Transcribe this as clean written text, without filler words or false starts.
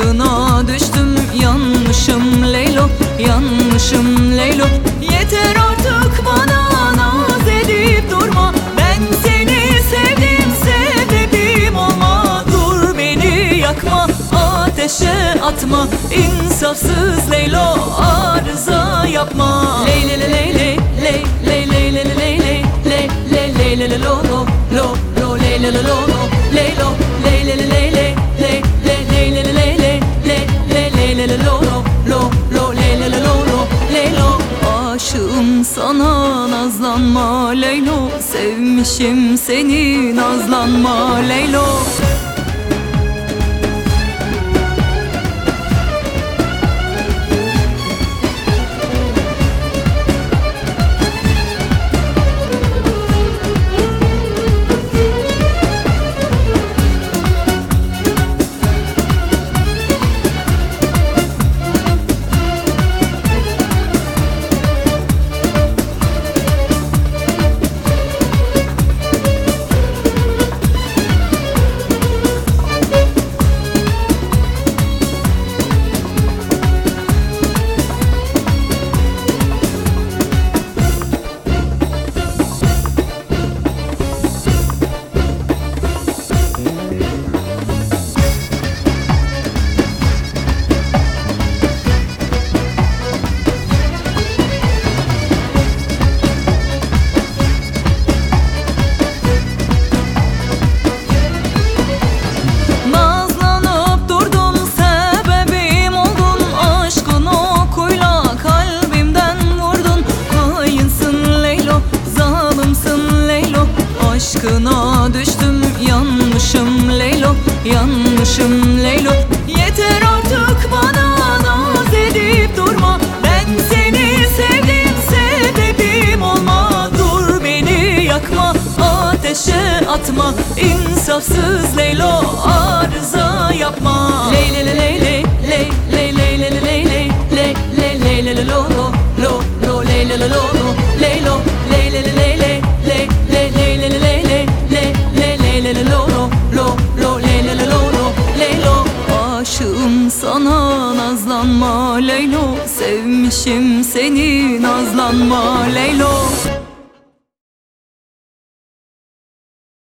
Aşkına düştüm, yanmışım Leylo, yanmışım Leylo. Yeter artık bana naz edip durma, ben seni sevdim, sebebim olma. Dur beni yakma, ateşe atma, insafsız Leylo, arıza yapma. Ley ley ley ley ley ley ley ley ley ley ley ley ley ley lo lo lo lo ley ley lo lo ley lo ley ley ley ley ley ley ley ley ley ley ley ley lo lo lo ley ley lo lo ley lo. Aşığım sana, nazlanma Leylo, sevmişim seni, nazlanma Leylo. Aşkına düştüm, yanmışım Leylo, yanmışım Leylo. Yeter artık bana naz edip durma, ben seni sevdim, sebebim olma. Dur beni yakma, ateşe atma, insafsız Leylo, arıza yapma. Ley ley ley ley ley ley ley ley ley ley ley ley ley ley lo lo lo lo ley ley lo lo ley lo ley ley ley ley ley ley ley ley lo lo lo ley ley lo lo ley lo. Aşığım sana, nazlanma Leylo, sevmişim seni, nazlanma Leylo.